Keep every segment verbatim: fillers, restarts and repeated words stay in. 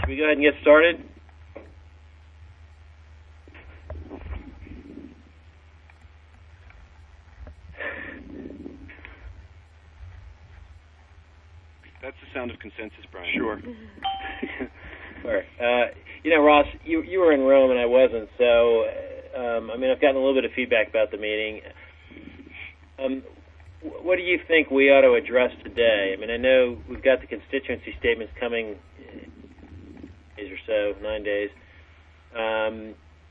Should we go ahead and get started? That's the sound of consensus, Brian. Sure. All right. Uh, you know, Ross, you you were in Rome and I wasn't, so um, I mean, I've gotten a little bit of feedback about the meeting. Um, what do you think we ought to address today? I mean, I know we've got the constituency statements coming days or so, nine days. Um,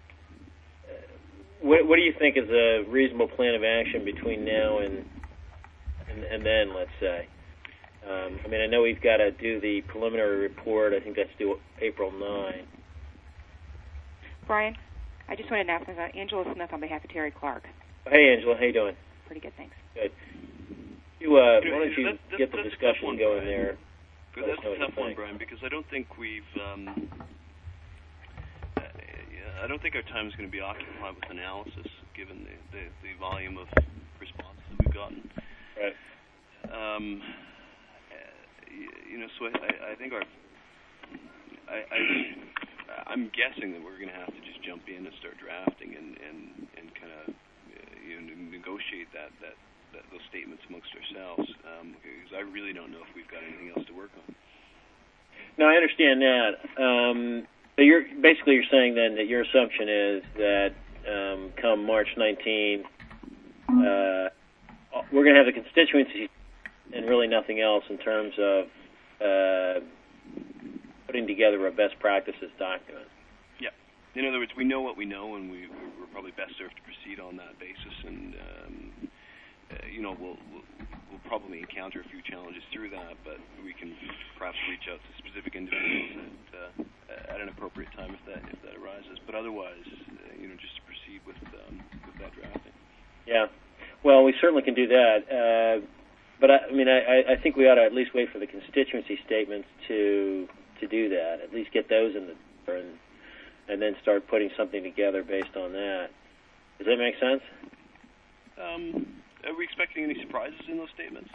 what, what do you think is a reasonable plan of action between now and and, and then, let's say? Um, I mean, I know we've got to do the preliminary report. I think that's due April ninth. Brian, I just wanted to ask about Angela Smith on behalf of Terry Clark. Hey, Angela, how you doing? Pretty good, thanks. Good. You, uh, You know, why don't you that- that- get the that's a discussion tough one, going Brian. there? But Let us that's know a what you tough one, think. Brian, because I don't think we've, um, uh, I don't think our time is going to be occupied with analysis, given the, the, the volume of response that we've gotten. Right. Um, you know, so I, I think our, I, I, I'm guessing that we're going to have to just jump in and start drafting and, and, and kind of, you know, negotiate that, that, that those statements amongst ourselves, um, because I really don't know if we've got anything else to work on. No, I understand that. Um, so you're basically you're saying then that your assumption is that um, come March nineteenth, uh, we're going to have the constituency and really nothing else in terms of uh, putting together a best practices document. Yeah. In other words, we know what we know, and we, we're probably best served to proceed on that basis. And um, uh, you know, we'll, we'll we'll probably encounter a few challenges through that, but we can perhaps reach out to specific individuals at, uh, at an appropriate time if that if that arises. But otherwise, uh, you know, just to proceed with um, with that drafting. Yeah. Well, we certainly can do that. Uh, But I, I mean, I, I think we ought to at least wait for the constituency statements to to do that. At least get those in the door, and and then start putting something together based on that. Does that make sense? Um, are we expecting any surprises in those statements?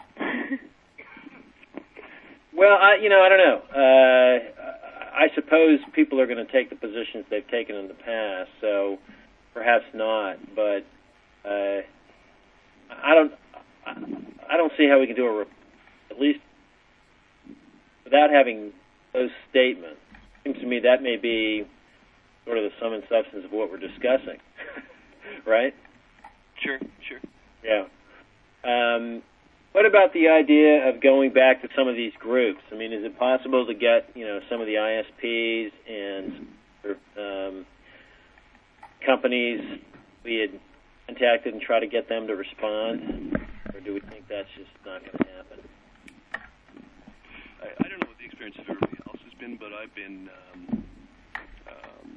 Well, I, you know, I don't know. Uh, I suppose people are going to take the positions they've taken in the past, so perhaps not. But uh, I don't. I don't see how we can do a, re- at least without having those statements. It seems to me that may be sort of the sum and substance of what we're discussing, right? Sure, sure. Yeah. Um, what about the idea of going back to some of these groups? I mean, is it possible to get, you know, some of the I S Ps and um, companies we had contacted and try to get them to respond? Or do we think that's just not going to happen? I, I don't know what the experience of everybody else has been, but I've been um, um,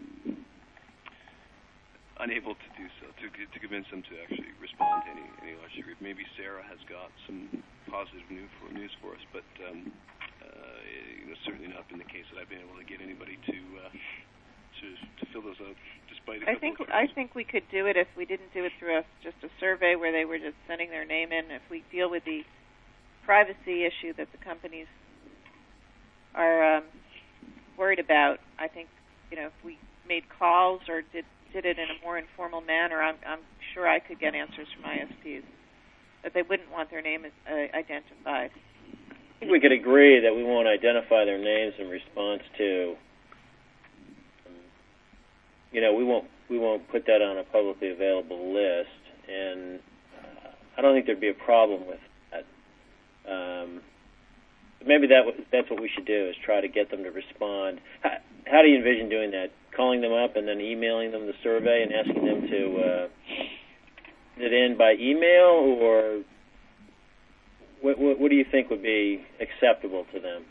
unable to do so, to to convince them to actually respond to any, any large group. Maybe Sarah has got some positive news for, news for us, but um, uh, you know, certainly not been the case that I've been able to get anybody to uh, to, to fill those out, despite a I think of I think we could do it if we didn't do it through a, just a survey where they were just sending their name in. If we deal with the privacy issue that the companies are um, worried about, I think, you know, if we made calls or did did it in a more informal manner, I'm, I'm sure I could get answers from I S Ps that they wouldn't want their name uh, identified. I think we could agree that we won't identify their names in response to, um, you know, we won't we won't put that on a publicly available list, and uh, I don't think there'd be a problem with that. Um, maybe that w- that's what we should do, is try to get them to respond. How, how do you envision doing that? Calling them up and then emailing them the survey and asking them to uh, send it in by email, or what, what, what do you think would be acceptable to them?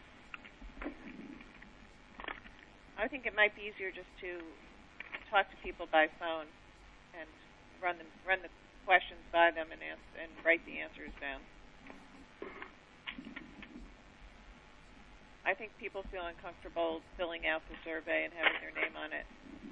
I think it might be easier just to talk to people by phone and run them run the questions by them and ask, and write the answers down. I think people feel uncomfortable filling out the survey and having their name on it.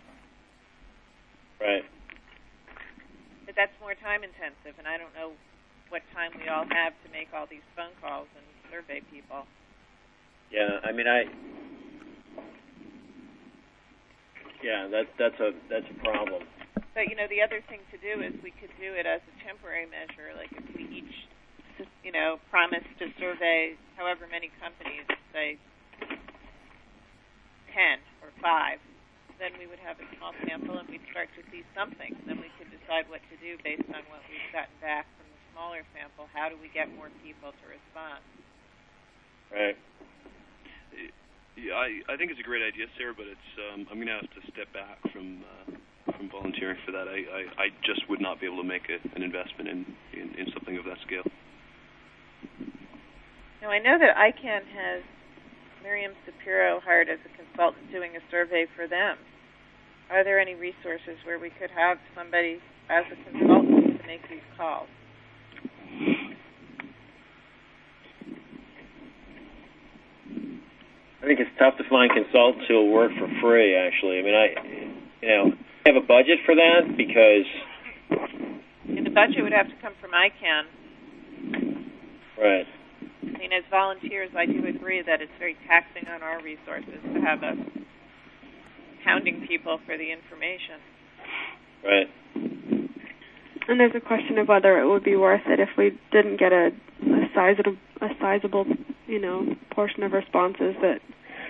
Right. But that's more time intensive, and I don't know what time we all have to make all these phone calls and survey people. Yeah, I mean, I Yeah, that, that's a that's a problem. But, you know, the other thing to do is we could do it as a temporary measure, like if we each, you know, promise to survey however many companies, say ten or five, then we would have a small sample and we'd start to see something. Then we could decide what to do based on what we've gotten back from the smaller sample. How do we get more people to respond? Right. Yeah, I, I think it's a great idea, Sarah, but it's um, I'm going to have to step back from uh, from volunteering for that. I, I, I just would not be able to make a, an investment in, in, in something of that scale. Now, I know that I CANN has Miriam Shapiro hired as a consultant doing a survey for them. Are there any resources where we could have somebody as a consultant to make these calls? I think it's tough to find consultants who will work for free, actually. I mean, I, you know, have a budget for that because... And the budget would have to come from I CANN. Right. I mean, as volunteers, I do agree that it's very taxing on our resources to have us hounding people for the information. Right. And there's a question of whether it would be worth it if we didn't get a, a sizable, a sizable, you know, portion of responses that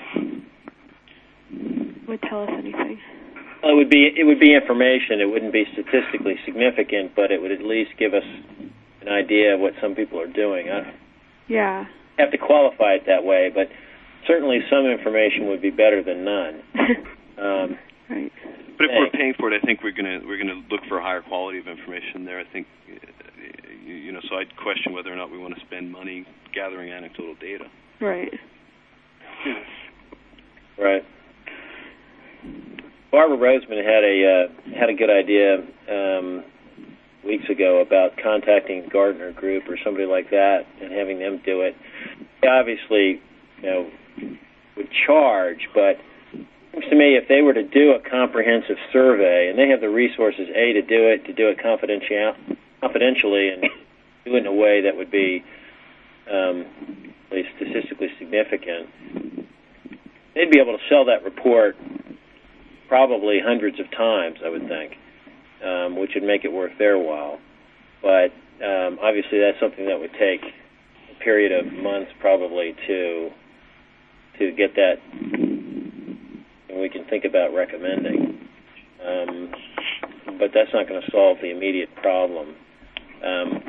would tell us anything. Well, it would be it would be information. It wouldn't be statistically significant, but it would at least give us an idea of what some people are doing. I yeah. have to qualify it that way, but certainly some information would be better than none. um, right. But if we're paying for it, I think we're gonna we're gonna look for a higher quality of information there. I think, uh, you know, so I'd question whether or not we want to spend money gathering anecdotal data. Right. Right. Barbara Roseman had a uh, had a good idea um, weeks ago about contacting Gardner Group or somebody like that and having them do it. They obviously, you know, would charge, but it seems to me if they were to do a comprehensive survey and they have the resources, A, to do it, to do it confidential, confidentially and do it in a way that would be um, at least statistically significant, they'd be able to sell that report probably hundreds of times, I would think, um, which would make it worth their while. But um, obviously that's something that would take a period of months probably to to get that, and we can think about recommending. Um, but that's not going to solve the immediate problem. Um,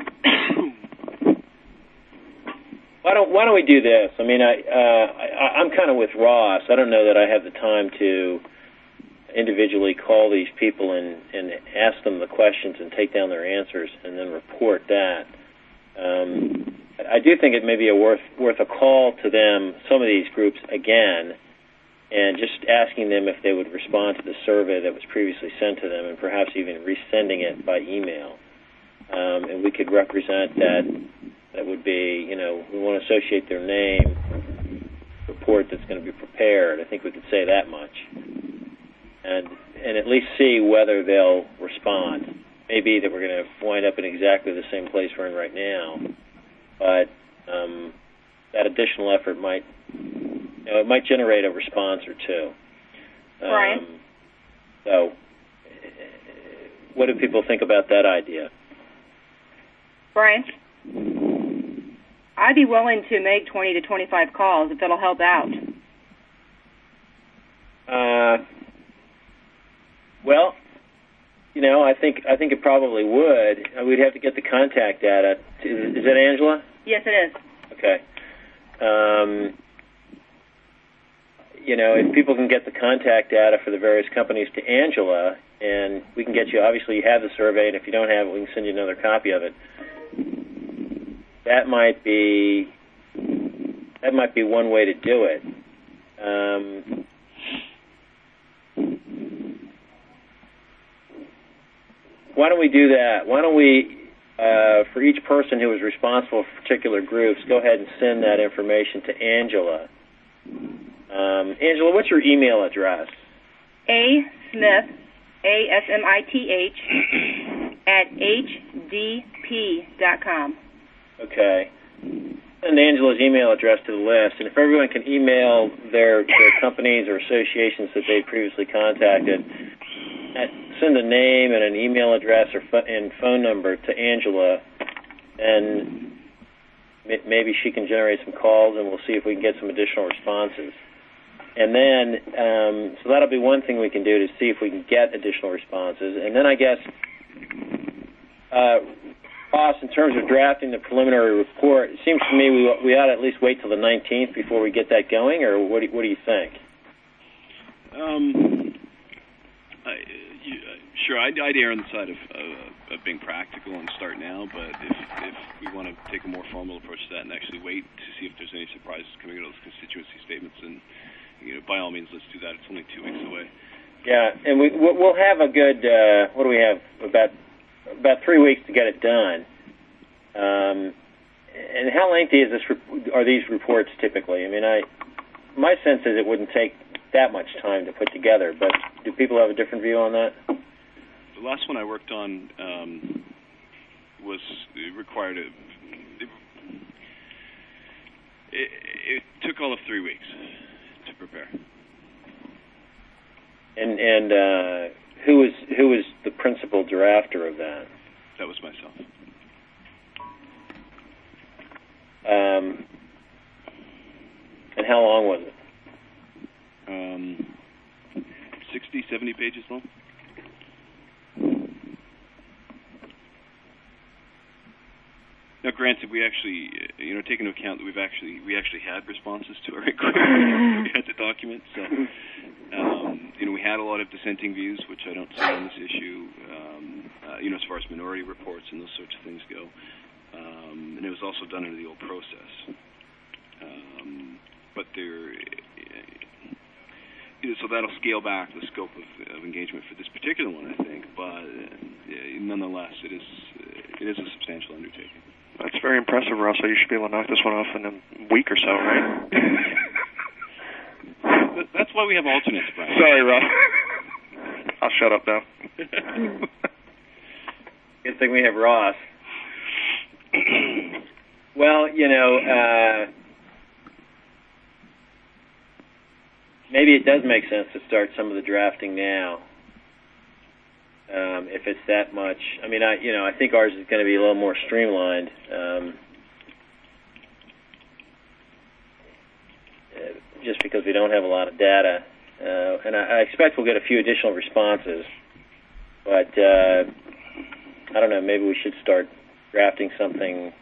why don't Why don't we do this? I mean, I, uh, I I'm kind of with Ross. I don't know that I have the time to individually call these people and, and ask them the questions and take down their answers and then report that. Um, I do think it may be a worth worth a call to them, some of these groups again, and just asking them if they would respond to the survey that was previously sent to them and perhaps even resending it by email. Um, and we could represent that. That would be, you know, we want to associate their name, report that's going to be prepared. I think we could say that much. And and at least see whether they'll respond. Maybe that we're going to wind up in exactly the same place we're in right now, but um, that additional effort might, you know, it might generate a response or two. Brian? Um, so, what do people think about that idea? Brian? I'd be willing to make twenty to twenty-five calls if it'll help out. Uh. Well, you know, I think I think it probably would. We'd have to get the contact data. Is, is that Angela? Yes, it is. Okay. Um, you know, if people can get the contact data for the various companies to Angela, and we can get you, obviously you have the survey, and if you don't have it, we can send you another copy of it. That might be that might be one way to do it. Um, Why don't we do that? Why don't we, uh, for each person who is responsible for particular groups, go ahead and send that information to Angela. Um, Angela, what's your email address? A Smith, A S M I T H, at H D P dot com. Okay. Send Angela's email address to the list, and if everyone can email their, their companies or associations that they previously contacted, send a name and an email address or fo- and phone number to Angela, and m- maybe she can generate some calls, and we'll see if we can get some additional responses. And then, um, so that'll be one thing we can do to see if we can get additional responses. And then I guess, uh, Ross, in terms of drafting the preliminary report, it seems to me we we ought to at least wait till the nineteenth before we get that going, or what do, what do you think? Um, I, you, uh, sure, I'd, I'd err on the side of, uh, of being practical and start now, but if, if we want to take a more formal approach to that and actually wait to see if there's any surprises coming out of those constituency statements, and you know, by all means, let's do that. It's only two weeks away. Yeah, and we we'll have a good. Uh, what do we have? About about three weeks to get it done. Um, and how lengthy is this? Are these reports typically? I mean, I my sense is it wouldn't take that much time to put together. But do people have a different view on that? The last one I worked on um, was it required a. It, it, it took all of three weeks to prepare. And and uh, who was who was the principal drafter of that? That was myself. Um, and how long was it? Um, sixty, seventy pages long. Now, granted, we actually, you know, take into account that we've actually we actually had responses to our inquiry. We had the document, so um, you know, we had a lot of dissenting views, which I don't see on this issue. Um, uh, you know, as far as minority reports and those sorts of things go, um, and it was also done under the old process. Um, but there, you know, so that'll scale back the scope of, of engagement for this particular one, I think. But uh, nonetheless, it is it is a substantial undertaking. That's very impressive, Russell. You should be able to knock this one off in a week or so, right? That's why we have alternates, Brian. Sorry, Russ. I'll shut up now. Good thing we have Ross. Well, you know, uh, maybe it does make sense to start some of the drafting now. Um, if it's that much, I mean, I you know, I think ours is going to be a little more streamlined. Um, just because we don't have a lot of data, uh, and I, I expect we'll get a few additional responses. But uh, I don't know. Maybe we should start drafting something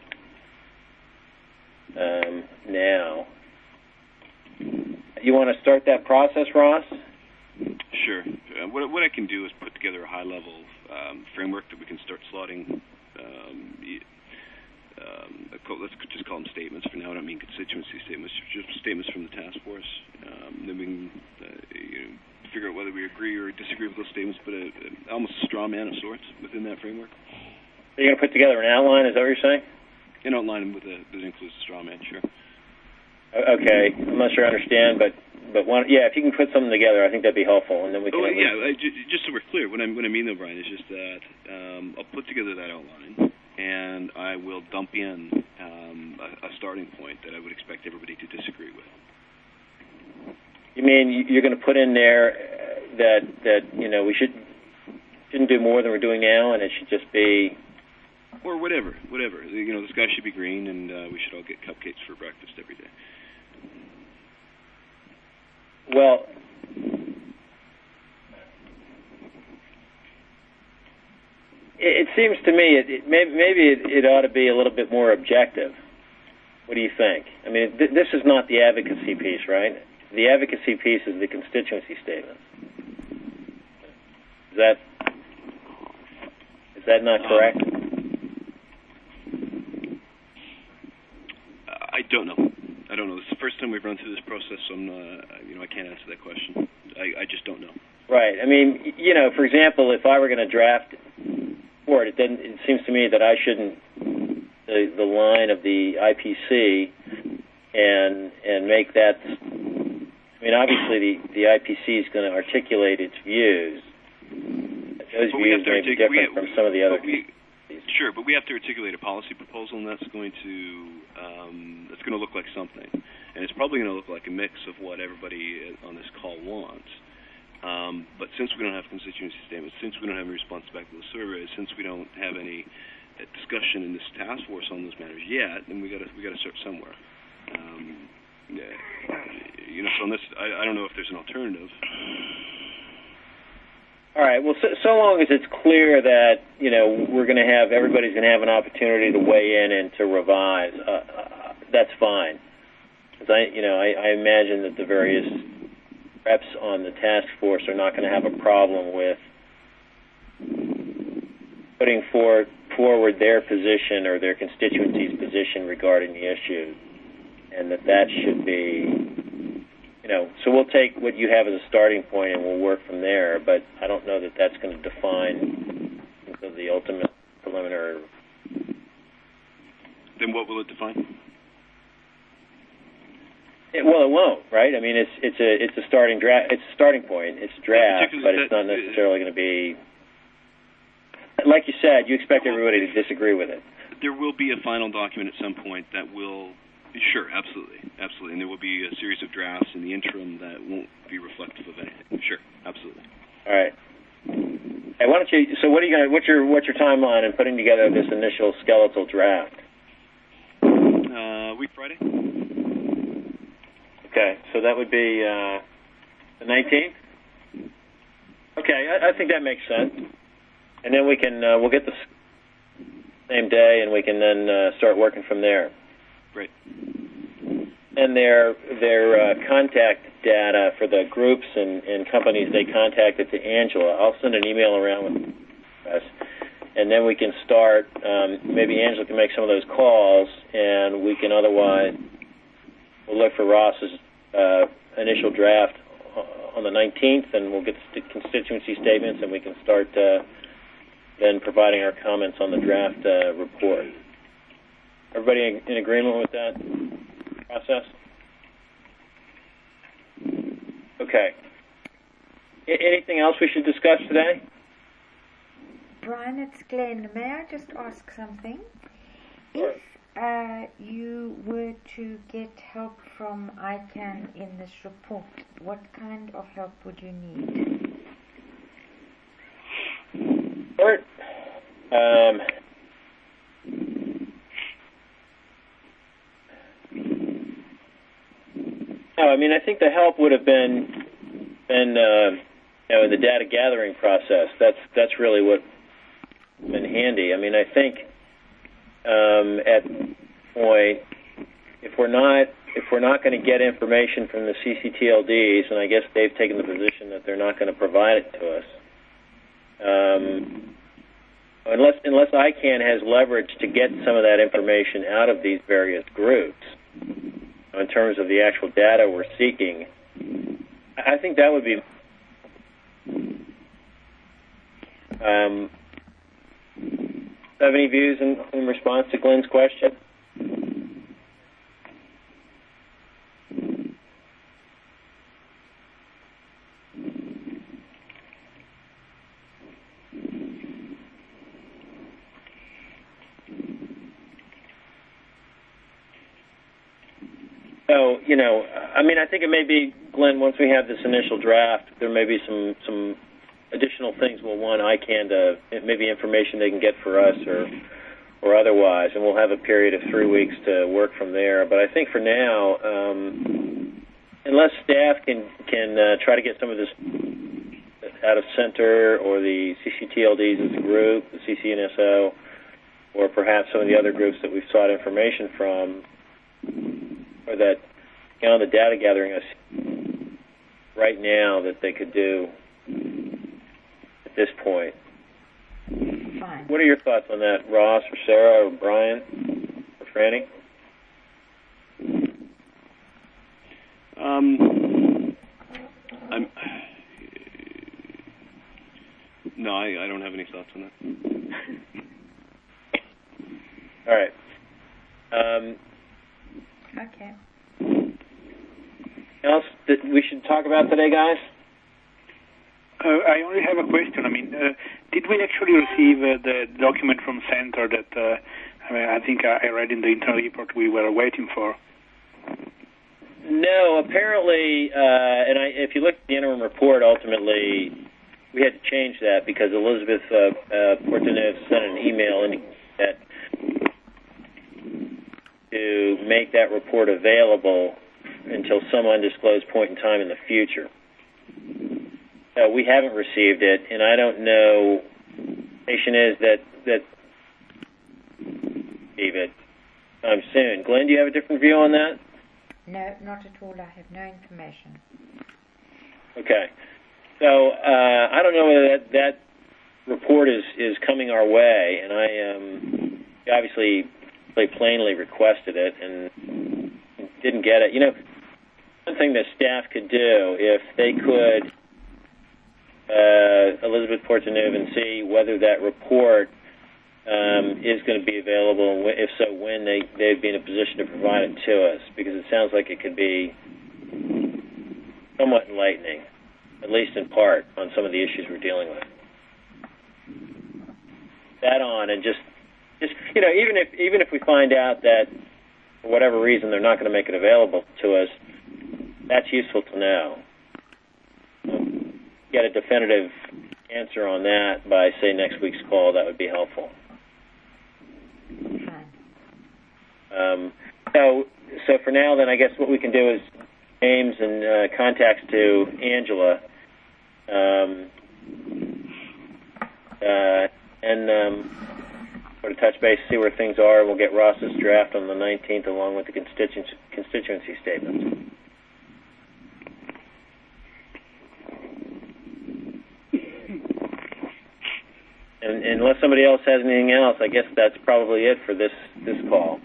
um, now. You want to start that process, Ross? Sure. Uh, what, what I can do is put together a high-level um, framework that we can start slotting. Um, um, let's just call them statements for now. I don't mean constituency statements, just statements from the task force. Um, then we can uh, you know, figure out whether we agree or disagree with those statements, but a, a, almost a straw man of sorts within that framework. So you're going to put together an outline, is that what you're saying? An outline with a, that includes a straw man, sure. Okay, I'm not sure I understand, but but one, yeah, if you can put something together, I think that'd be helpful, and then we can. Oh at yeah, least... I, j- just so we're clear, what I what I mean though, Brian, is just that um, I'll put together that outline, and I will dump in um, a, a starting point that I would expect everybody to disagree with. You mean you're going to put in there that that you know we should shouldn't do more than we're doing now, and it should just be. Or whatever, whatever. You know, the sky should be green, and uh, we should all get cupcakes for breakfast every day. Well, it, it seems to me it, it maybe, maybe it, it ought to be a little bit more objective. What do you think? I mean, th- this is not the advocacy piece, right? The advocacy piece is the constituency statement. Is that is that not correct? Um, I don't know. I don't know. This is the first time we've run through this process, so I'm, uh, you know, I can't answer that question. I, I just don't know. Right. I mean, you know, for example, if I were going to draft for it, it, doesn't, it seems to me that I shouldn't the the line of the I P C and and make that. I mean, obviously, the the I P C is going to articulate its views. Those but views may be different we, from some of the other. We, sure, but we have to articulate a policy proposal, and that's going to um, that's going going to look like something, and it's probably going to look like a mix of what everybody on this call wants. Um, but since we don't have constituency statements, since we don't have any response back to the survey, since we don't have any uh, discussion in this task force on those matters yet, then we got to we got to start somewhere. Um, yeah, you know, so on this, I, I don't know if there's an alternative. All right. Well, so, so long as it's clear that you know we're going to have everybody's going to have an opportunity to weigh in and to revise, uh, uh, that's fine. Because I, you know, I, I imagine that the various reps on the task force are not going to have a problem with putting forward forward their position or their constituency's position regarding the issue, and that that should be. You know, so we'll take what you have as a starting point and we'll work from there, but I don't know that that's going to define the ultimate preliminary. Then what will it define? It, well, it won't, right? I mean, it's it's a it's a starting draft. It's a starting point. It's a draft, but it's not necessarily going to be. Like you said, you expect everybody to disagree with it. There will be a final document at some point that will. Sure, absolutely, absolutely, and there will be a series of drafts in the interim that won't be reflective of anything. Sure, absolutely. All right. Hey, why don't you? So, what are you going? What's your what's your timeline in putting together this initial skeletal draft? Uh, week Friday. Okay, so that would be uh, the nineteenth. Okay, I, I think that makes sense. And then we can uh, we'll get the same day, and we can then uh, start working from there. Great. And their their uh, contact data for the groups and, and companies they contacted to Angela. I'll send an email around with us, and then we can start. Um, maybe Angela can make some of those calls, and we can otherwise we'll look for Ross's uh, initial draft on the nineteenth, and we'll get the constituency statements, and we can start uh, then providing our comments on the draft uh, report. Everybody in, in agreement with that process? Okay. I- anything else we should discuss today? Brian, it's Glenn. May I just ask something? Sure. If uh, you were to get help from I CAN in this report, what kind of help would you need? Bert, um... No, I mean, I think the help would have been, been uh, you know, in the data gathering process. That's that's really what been handy. I mean, I think um, at this point, if we're not if we're not going to get information from the C C T L Ds, and I guess they've taken the position that they're not going to provide it to us, um, unless unless I CAN has leverage to get some of that information out of these various groups. In terms of the actual data we're seeking, I think that would be. Um, have any views in, in response to Glenn's question? So, you know, I mean, I think it may be, Glenn, once we have this initial draft, there may be some, some additional things we'll want I CAN to, maybe information they can get for us or or otherwise, and we'll have a period of three weeks to work from there. But I think for now, um, unless staff can, can uh, try to get some of this out of center or the C C T L Ds as a group, the C C N S O, or perhaps some of the other groups that we've sought information from, or that, you know, the data gathering us right now that they could do at this point. Fine. What are your thoughts on that, Ross or Sarah or Brian or Franny? Um, I'm, no, I, I don't have any thoughts on that. All right. Um, Okay. else that we should talk about today, guys? Uh, I only have a question. I mean, uh, did we actually receive uh, the document from Center that uh, I, mean, I think I read in the internal report we were waiting for? no, apparently, uh, and I, if you look at the interim report, ultimately, we had to change that because Elizabeth uh, uh, Porteneuve sent an email indicating that to make that report available until some undisclosed point in time in the future. Uh, we haven't received it, and I don't know. The expectation is that that receive it sometime soon. Glenn, do you have a different view on that? No, not at all. I have no information. Okay. So uh, I don't know whether that, that report is, is coming our way, and I um, obviously very plainly requested it and didn't get it. You know, one thing that staff could do, if they could, uh, Elizabeth Porteneuve, and see whether that report um, is going to be available, and if so, when they, they'd be in a position to provide it to us, because it sounds like it could be somewhat enlightening, at least in part, on some of the issues we're dealing with. That on, and just, just you know, even if even if we find out that for whatever reason they're not going to make it available to us, that's useful to know. Um, get a definitive answer on that by, say, next week's call. That would be helpful. Um, so, so for now, then, I guess what we can do is names and uh, contacts to Angela. Um, uh, and um, sort of touch base, see where things are. We'll get Ross's draft on the nineteenth along with the constituency, constituency statements. And, and unless somebody else has anything else, I guess that's probably it for this, this call.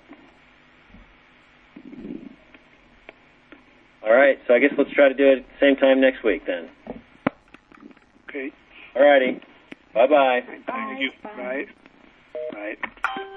All right, so I guess let's try to do it at the same time next week then. Okay. All righty. Bye-bye. Thank you. Bye. Bye.